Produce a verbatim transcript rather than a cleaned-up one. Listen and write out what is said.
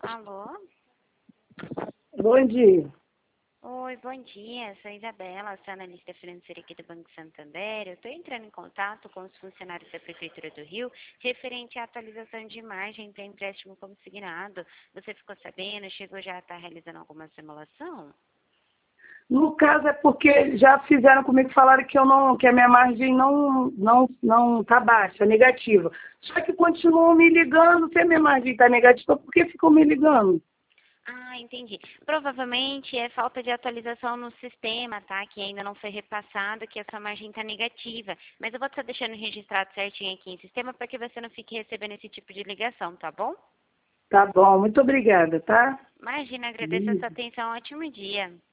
Alô? Bom dia. Oi, bom dia. Sou a Isabela, sou analista financeira aqui do Banco Santander. Eu estou entrando em contato com os funcionários da Prefeitura do Rio referente à atualização de imagem para empréstimo consignado. Você ficou sabendo? Chegou já a estar realizando alguma simulação? No caso é porque já fizeram comigo, falaram que eu não, que a minha margem não não não está baixa, negativa. Só que continuam me ligando, se a minha margem está negativa, por que ficam me ligando? Ah, entendi. Provavelmente é falta de atualização no sistema, tá? Que ainda não foi repassado, que a sua margem está negativa. Mas eu vou estar deixando registrado certinho aqui em sistema para que você não fique recebendo esse tipo de ligação, tá bom? Tá bom, muito obrigada, tá? Imagina, agradeço a sua atenção. Ótimo dia.